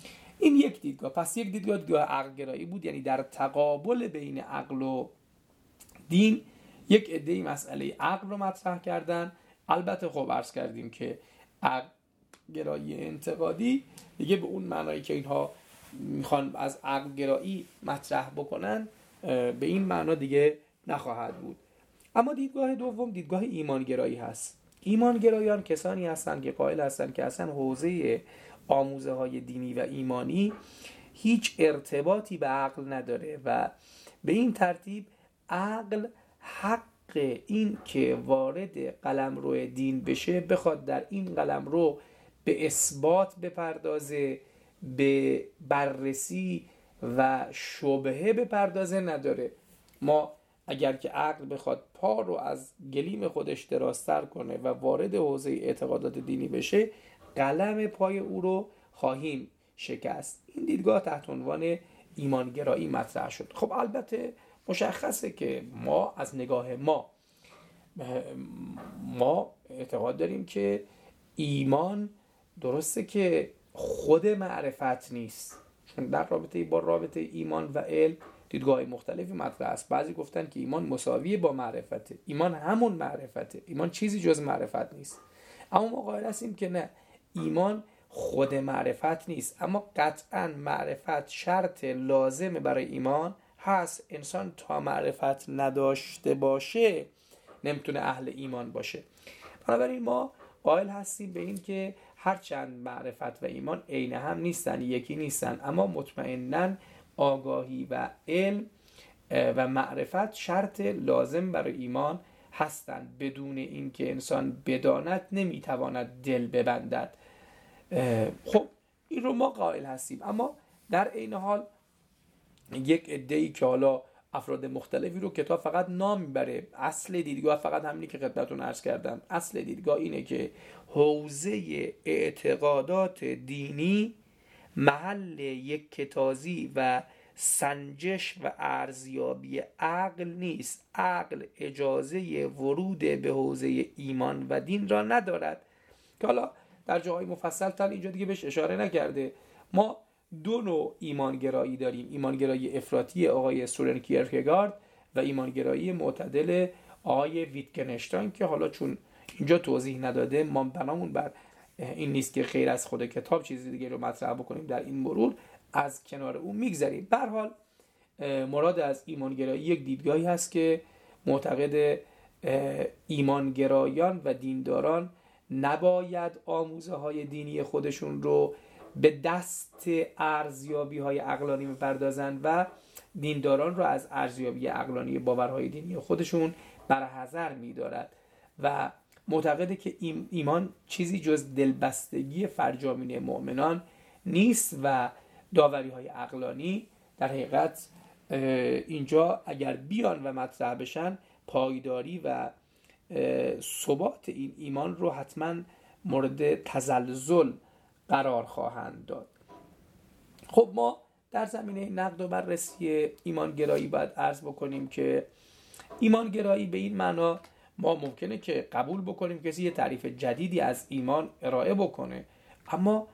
این یک دیدگاه. پس یک دیدگاه دیدگاه عقل گرایی بود، یعنی در تقابل بین عقل و دین یک عده‌ای مسئله عقل رو مطرح کردن. البته خب عرض کردیم که عقل گرایی انتقادی دیگه به اون معنایی که اینها میخوان از عقل گرایی مطرح بکنن به این معنا دیگه نخواهد بود. اما دیدگاه دوم دیدگاه ایمانگرایی هست. ایمانگرایان کسانی هستند که قائل هستند که اصلا حوزه آموزه های دینی و ایمانی هیچ ارتباطی به عقل نداره و به این ترتیب عقل حق این که وارد قلمرو دین بشه بخواد در این قلمرو به اثبات بپردازه، به بررسی و شبهه بپردازه نداره. ما اگر که عقل بخواد پا رو از گلیم خودش درازتر کنه و وارد حوزه اعتقادات دینی بشه، قلم پای او رو خواهیم شکست. این دیدگاه تحت عنوان ایمانگرایی مطرح شد. خب البته مشخصه که ما از نگاه ما ما اعتقاد داریم که ایمان درسته که خود معرفت نیست، چون در رابطه با رابطه ایمان و علم دیدگاه مختلفی مطرح است. بعضی گفتن که ایمان مساویه با معرفته، ایمان همون معرفته، ایمان چیزی جز معرفت نیست. اما ما قائل هستیم که نه، ایمان خود معرفت نیست، اما قطعا معرفت شرط لازم برای ایمان هست. انسان تا معرفت نداشته باشه نمیتونه اهل ایمان باشه. بنابراین ما قائل هستیم به این که هرچند معرفت و ایمان عین هم نیستن، یکی نیستن، اما مطمئناً آگاهی و علم و معرفت شرط لازم برای ایمان هستند. بدون این که انسان بداند نمیتواند دل ببندد. خب این رو ما قائل هستیم، اما در عین حال یک عده‌ای که حالا افراد مختلفی رو کتاب فقط نام میبره، اصل دیدگاه فقط همینی که خدمتتون عرض کردم. اصل دیدگاه اینه که حوزه اعتقادات دینی محل یک کتازی و سنجش و ارزیابی عقل نیست. عقل اجازه ورود به حوزه ایمان و دین را ندارد، که حالا در جاهای مفصل تر اینجا دیگه بهش اشاره نکرده. ما دو نوع ایمانگرایی داریم: ایمانگرایی افراطی آقای سورن کیرکگارد و ایمانگرایی معتدل آقای ویتگنشتاین، که حالا چون اینجا توضیح نداده ما بنامون بر این نیست که خیر از خود کتاب چیزی دیگه رو مطرح بکنیم در این مرور، از کنار اون میگذریم. به هر حال مراد از ایمانگرایی یک دیدگاهی هست که معتقد ایمانگرایان و دینداران نباید آموزه های دینی خودشون رو به دست ارزیابی های عقلانی بپردازند و دینداران رو از ارزیابی عقلانی باورهای دینی خودشون برحذر می‌دارد و معتقده که ایمان چیزی جز دلبستگی فرجامین مؤمنان نیست و داوری های عقلانی در حقیقت اینجا اگر بیان و مطرح بشن پایداری و ثبات این ایمان رو حتما مورد تزلزل قرار خواهند داد. خب ما در زمینه نقد و بررسی ایمانگرایی باید عرض بکنیم که ایمانگرایی به این معنا ما ممکنه که قبول بکنیم کسی یه تعریف جدیدی از ایمان ارائه بکنه، اما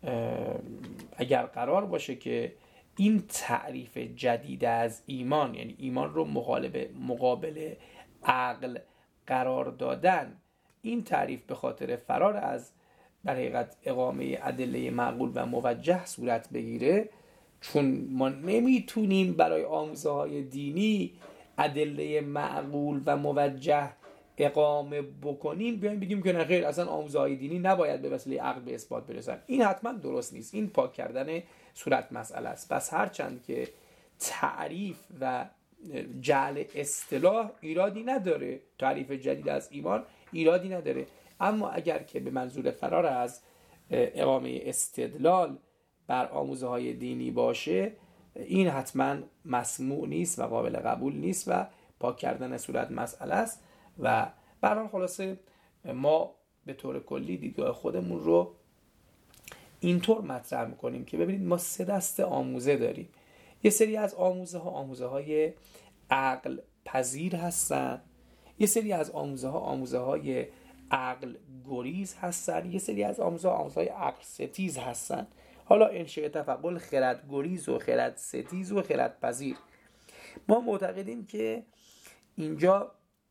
اگر قرار باشه که این تعریف جدید از ایمان، یعنی ایمان رو مقابل مقابل عقل قرار دادن، این تعریف به خاطر فرار از در حقیقت اقامه ادله معقول و موجه صورت بگیره، چون ما نمیتونیم برای آموزه های دینی ادله معقول و موجه اقامه بکنیم بیایم بگیم که نه خیر اصلا آموزه های دینی نباید به وسیله عقل به اثبات برسن. این حتما درست نیست، این پاک کردن صورت مسئله است. پس هرچند که تعریف و جعل اصطلاح ایرادی نداره، تعریف جدید از ایمان ایرادی نداره، اما اگر که به منظور فرار از اقامه استدلال بر آموزه های دینی باشه، این حتما مسموع نیست و قابل قبول نیست و پاک کردن صورت مسئله است. و به هر حال خلاصه ما به طور کلی دیدگاه خودمون رو اینطور مطرح میکنیم که ببینید ما سه دسته آموزه داریم. یه سری از آموزه ها آموزه های عقل پذیر هستن، یه سری از آموزه ها آموزه های عقل گریز هستن، یه سری از آموزه ها آموزه های عقل ستیز هستن. حالا انشاء تفعل خردگریز و خرد ستیز و خرد پذیر. ما معتقدیم که اینجا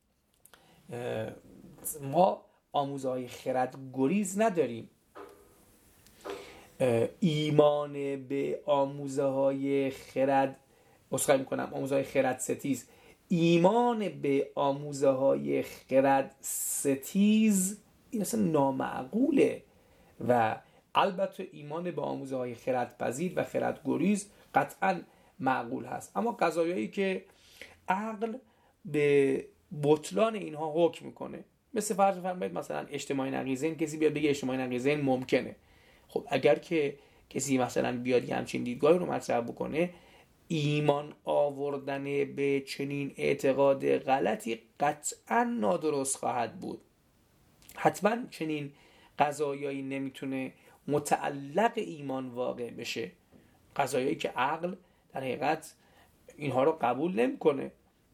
ما آموزهای خردگریز نداریم، ایمان به آموزه های خرد اسخای میکنم آموزه های خرد ستیز ایمان به آموزه های خرد ستیز این اصلا نامعقوله و البته ایمان به آموزه های خرد پذیر و خرد گریز قطعا معقول هست. اما قضایایی که عقل به بطلان اینها حکم میکنه، مثل فرض فرمایید مثلا اجتماعی نقیضین، کسی بیاد بگه اجتماعی نقیضین ممکنه. خب اگر که کسی مثلا بیاد یه همچین دیدگاهی رو مطرح بکنه، ایمان آوردن به چنین اعتقاد غلطی قطعا نادرست خواهد بود. حتما چنین قضایایی نمیتونه متعلق ایمان واقع بشه، قضایایی که عقل در حقیقت اینها رو قبول نمیکنه.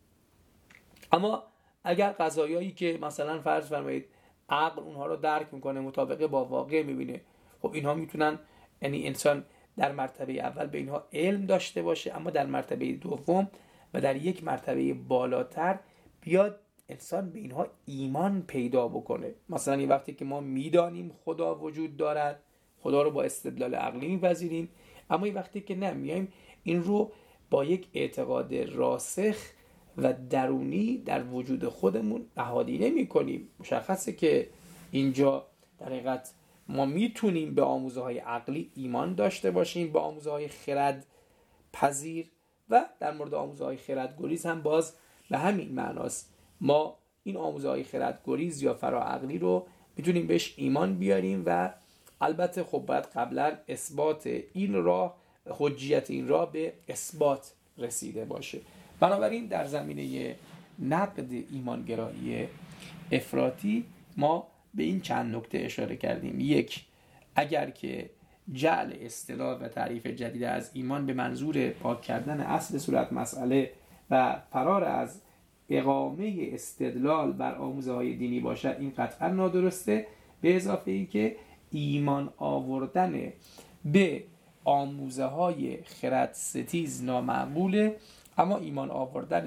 اما اگر قضایایی که مثلا فرض فرمایید عقل اونها رو درک میکنه، مطابقه با واقع میبینه، خب اینها میتونن، یعنی انسان در مرتبه اول به اینها علم داشته باشه، اما در مرتبه دوم و در یک مرتبه بالاتر بیاد انسان به اینها ایمان پیدا بکنه. مثلا این وقتی که ما میدانیم خدا وجود دارد، خدا رو با استدلال عقلی میپذیریم، اما این وقتی که نه، میایم این رو با یک اعتقاد راسخ و درونی در وجود خودمون احاطه نمی‌کنیم. مشخصه که اینجا در حقیقت ما میتونیم به آموزه های عقلی ایمان داشته باشیم، به آموزه های خرد پذیر، و در مورد آموزه های خرد گریز هم باز به همین معناست. ما این آموزه های خرد گریز یا فراعقلی رو میتونیم بهش ایمان بیاریم و البته خب باید قبلا اثبات این راه، حجیت این راه به اثبات رسیده باشه. بنابراین در زمینه نقد ایمانگرایی افراطی ما به این چند نکته اشاره کردیم. یک، اگر که جعل اصطلاح و تعریف جدید از ایمان به منظور پاک کردن اصل صورت مسئله و فرار از اقامه استدلال بر آموزه های دینی باشد، این قطعا نادرسته. به اضافه ای که ایمان آوردن به آموزه های خرد ستیز نامعقوله، اما ایمان آوردن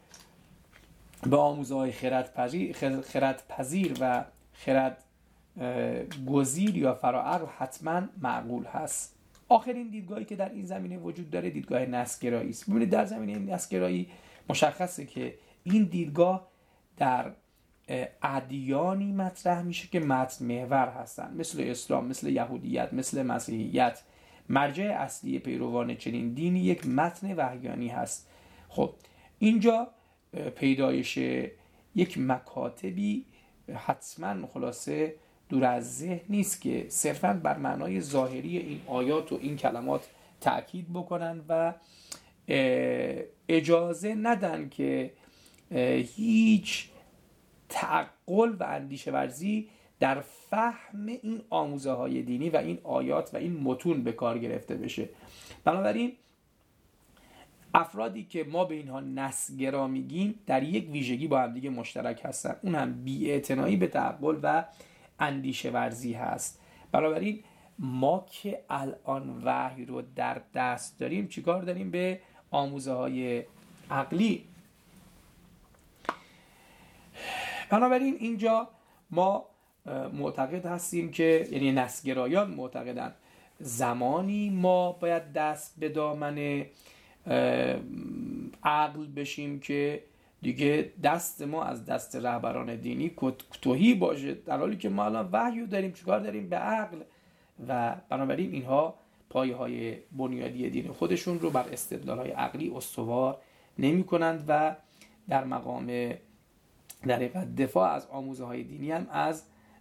به آموزه های خرد پذیر, خرد پذیر و خرد گزیر یا فراعقل حتما معقول هست. آخرین دیدگاهی که در این زمینه وجود داره دیدگاه نسل‌گرایی است. ببینید در زمینه نسل‌گرایی مشخصه که این دیدگاه در ادیانی مطرح میشه که متن محور هستن، مثل اسلام، مثل یهودیت، مثل مسیحیت. مرجع اصلی پیروان چنین دینی یک متن وحیانی هست. خب اینجا پیدایش یک مکاتبی حتما خلاصه دور از ذهن نیست که صرفاً بر معنای ظاهری این آیات و این کلمات تأکید بکنن و اجازه ندن که هیچ تعقل و اندیشه ورزی در فهم این آموزه های دینی و این آیات و این متون به کار گرفته بشه. بنابراین افرادی که ما به اینها نسل‌گرا میگیم در یک ویژگی با هم دیگه مشترک هستن، اون هم بی‌اعتنایی به تعقل و اندیشه ورزی هست. بنابراین ما که الان وحی رو در دست داریم چیکار داریم به آموزه های عقلی؟ بنابراین اینجا ما معتقد هستیم که، یعنی نسل‌گرایان معتقدند زمانی ما باید دست به دامن عقل بشیم که دیگه دست ما از دست رهبران دینی تهی باشه، در حالی که ما الان وحی داریم، چیکار داریم به عقل. و بنابراین اینها پایه های بنیادی دین خودشون رو بر استدلال های عقلی استوار نمی کنند و در مقام در حقیقت دفاع از آموزه های دینی هم از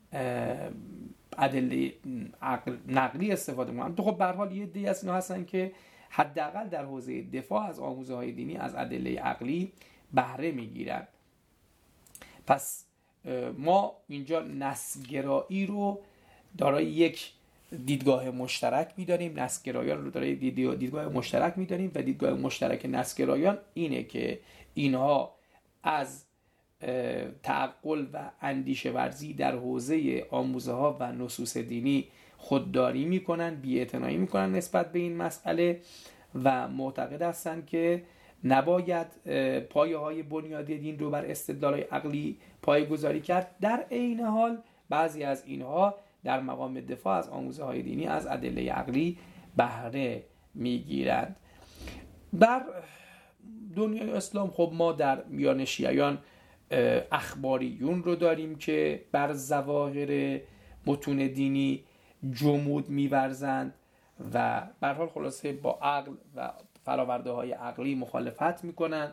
ادله عقل نقلی استفاده می‌کنن. تو خب به هر حال یه عده‌ای از اینا هستن که حداقل در حوزه دفاع از آموزه های دینی از ادله عقلی بهره میگیرن. پس ما اینجا نسل‌گرایی رو دارای یک دیدگاه مشترک می‌دانیم، نسل‌گرایان رو دارای دیدگاه مشترک می‌دانیم و دیدگاه مشترک نسل‌گرایان اینه که اینها از تعقل و اندیشه ورزی در حوزه آموزه ها و نصوص دینی خودداری میکنن، بی‌اعتنایی میکنن نسبت به این مسئله و معتقد هستند که نباید پایه های بنیادی دین رو بر استدلال عقلی پایه‌گذاری کرد. در عین حال بعضی از اینها در مقام دفاع از آموزه های دینی از ادله عقلی بهره میگیرند. در دنیای اسلام خب ما در میان شیعیان اخباریون رو داریم که بر ظواهر متون دینی جمود می‌ورزند و به هر حال خلاصه با عقل و فراورده های عقلی مخالفت میکنن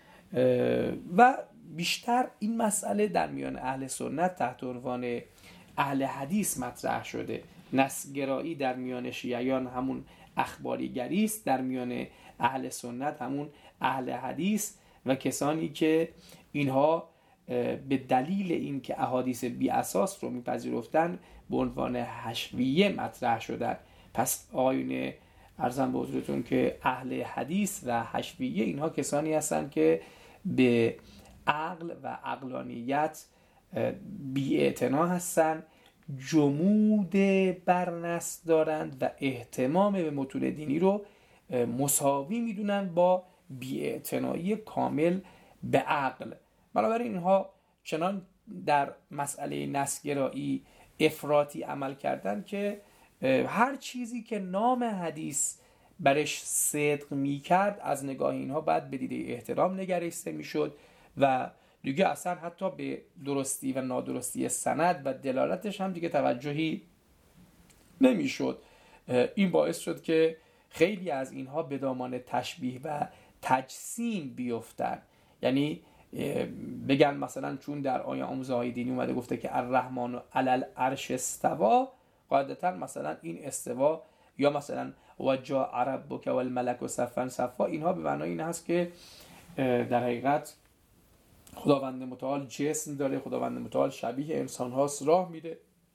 و بیشتر این مسئله در میان اهل سنت تحت عنوان اهل حدیث مطرح شده. نسگرایی در میان شیعیان همون اخباریگری است، در میان اهل سنت همون اهل حدیث و کسانی که اینها به دلیل اینکه احادیث بی اساس رو میپذیرفتن به عنوان حشویه مطرح شدن. پس آیین عرضم به حضورتون که اهل حدیث و حشویه اینها کسانی هستند که به عقل و عقلانیت بی‌اعتنا هستند، جمود بر نص دارند و اهتمام به متون دینی رو مساوی میدونن با بی‌اعتنایی کامل به عقل. بنابراین اینها چنان در مسئله نصگرایی افراطی عمل کردن که هر چیزی که نام حدیث برش صدق میکرد از نگاه اینها باید به دیده احترام نگریسته میشد و دیگه اصلا حتی به درستی و نادرستی سند و دلالتش هم دیگه توجهی نمیشد. این باعث شد که خیلی از اینها به دامان تشبیه و تجسیم بیفتن، یعنی بگن مثلا چون در آیه آموزه های دینی اومده گفته که الرحمن علی العرش استوا، قاعدتا مثلا این استوا یا مثلا و جاء ربک والملک صفا صفا، اینها به معنای این هست که در حقیقت خداوند متعال جسم داره، خداوند متعال شبیه انسان هاست، راه میره.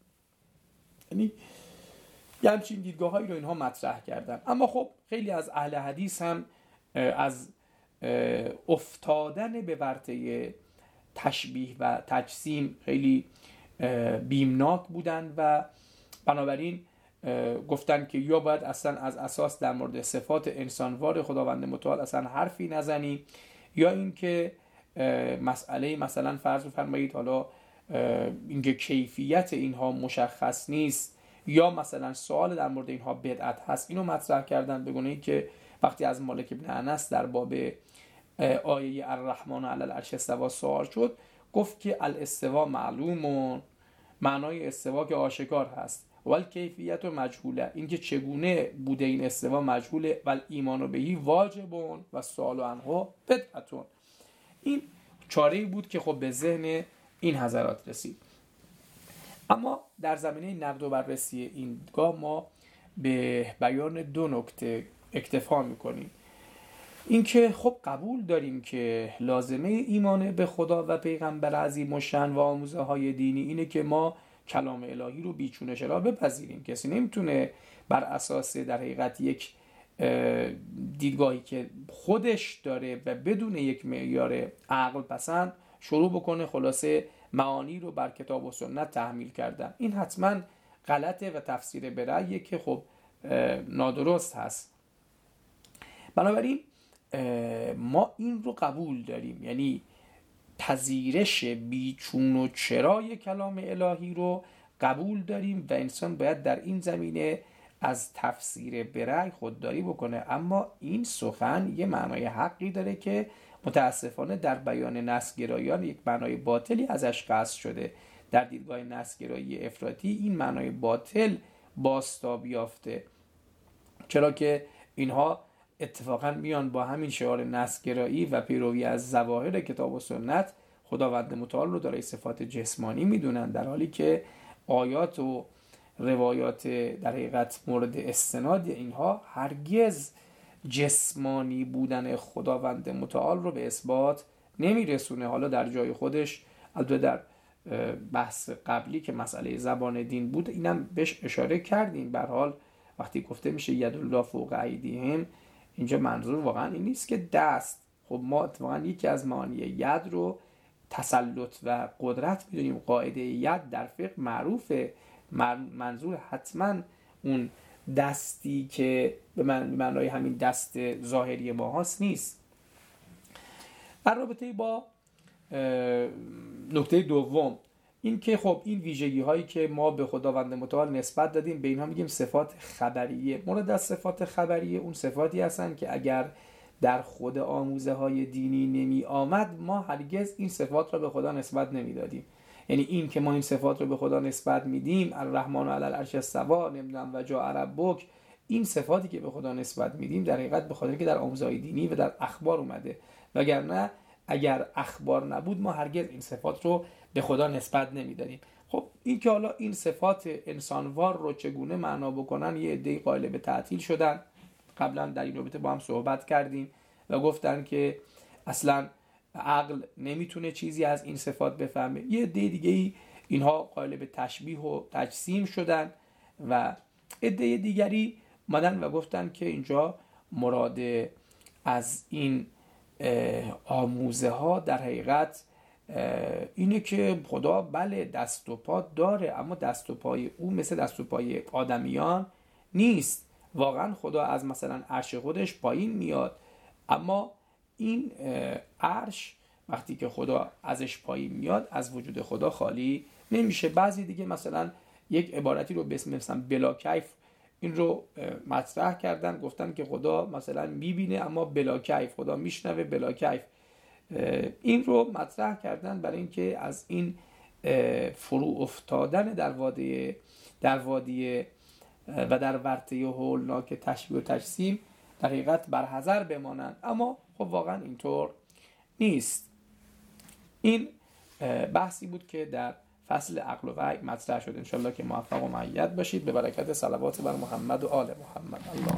یعنی یه همچین دیدگاه هایی رو اینها مطرح کردن. اما خب خیلی از اهل حدیث هم از افتادن به ورطه تشبیه و تجسیم خیلی بیمناک بودند و بنابراین گفتن که یا باید اصلا از اساس در مورد صفات انسانوار خداوند متعال اصلا حرفی نزنی، یا اینکه مسئله مثلا فرض بفرمایید حالا اینکه کیفیت اینها مشخص نیست یا مثلا سوال در مورد اینها بدعت هست، اینو مطرح کردن. به گونه ای که وقتی از مالک بن انس در باب آیه الرحمن علی العرش استوا سوال شد، گفت که الاستوا معلوم، معنای استوا که آشکار هست، ولی کیفیت مجهوله، اینکه چگونه بوده این استوا مجهوله، ولی ایمان بهی واجبون و سوال عنه بدعتون. این چاره‌ای بود که خب به ذهن این حضرات رسید. اما در زمینه نقد و بررسی این دیدگاه ما به بیان دو نکته اکتفا میکنیم. اینکه خب قبول داریم که لازمه ایمان به خدا و پیغمبر عظیم الشأن و آموزه های دینی اینه که ما کلام الهی رو بیچون چرا بپذیریم. کسی نمیتونه بر اساس در حقیقت یک دیدگاهی که خودش داره و بدون یک معیار عقل پسند شروع بکنه خلاصه معانی رو بر کتاب و سنت تحمیل کردن. این حتما غلطه و تفسیر به رأیه که خب نادرست هست. بنابراین ما این رو قبول داریم، یعنی پذیرش بیچون و چرای کلام الهی رو قبول داریم و انسان باید در این زمینه از تفسیر به رأی خودداری بکنه. اما این سخن یه معنای حقی داره که متاسفانه در بیان نسگرایان یک معنای باطلی ازش قصد شده. در دیدگاه نسگرایی افراطی این معنای باطل بازتاب یافته، چرا که اینها اتفاقا میان با همین شعار نسگرایی و پیروی از ظواهر کتاب و سنت خداوند متعال رو دارای صفات جسمانی میدونن، در حالی که آیات و روایات در حقیقت مورد استناد اینها هرگز جسمانی بودن خداوند متعال رو به اثبات نمیرسونه. حالا در جای خودش، البته در بحث قبلی که مسئله زبان دین بود اینم بهش اشاره کردیم. به هر حال وقتی گفته میشه ید الله فوق ایدیهم، اینجا منظور واقعا این نیست که دست. خب ما اتفاقا یکی از معانی ید رو تسلط و قدرت میدونیم. قاعده ید در فقه معروفه، منظور حتما اون دستی که به معنای همین دست ظاهری ما هست نیست. در رابطه با نکته دوم این که خب این ویژگی هایی که ما به خداوند متعال نسبت دادیم به اینها میگیم صفات خبریه. مورد از صفات خبریه اون صفاتی هستن که اگر در خود آموزه های دینی نمی آمد ما هرگز این صفات را به خدا نسبت نمی دادیم. یعنی این که ما این صفات رو به خدا نسبت میدیم، الرحمن علی العرش استوی، نمیدونم و جاء ربک، این صفاتی که به خدا نسبت میدیم در حقیقت به خاطر که در آموزه های دینی و در اخبار اومده، وگرنه اگر اخبار نبود ما هرگز این صفات رو به خدا نسبت نمیدادیم. خب این که حالا این صفات انسانوار رو چگونه معنا بکنن، یه عده قائل به تعطیل شدن. قبلا در این رابطه با هم صحبت کردیم و گفتن که اصلا عقل نمیتونه چیزی از این صفات بفهمه. یه عده دیگه ای اینها قائل به تشبیه و تجسیم شدن و عده دیگری مدن و گفتن که اینجا مراد از این آموزه ها در حقیقت اینه که خدا بله دست و پا داره، اما دست و پای او مثل دست و پای آدمیان نیست. واقعا خدا از مثلا عرش خودش پایین میاد، اما این عرش وقتی که خدا ازش پایین میاد از وجود خدا خالی نمیشه. بعضی دیگه مثلا یک عبارتی رو به اسم مثلا بلا کیف این رو مطرح کردن، گفتن که خدا مثلا میبینه اما بلا کیف، خدا میشنوه بلا کیف. این رو مطرح کردن برای اینکه از این فرو افتادن در وادی در وادی و در ورطه هولناک تشبیه و تجسیم در حقیقت برحذر بمانند، اما خب واقعا اینطور نیست. این بحثی بود که در فصل عقل و وحی مطرح شد. انشالله که موفق و مؤید باشید. به برکت صلوات بر محمد و آل محمد. الله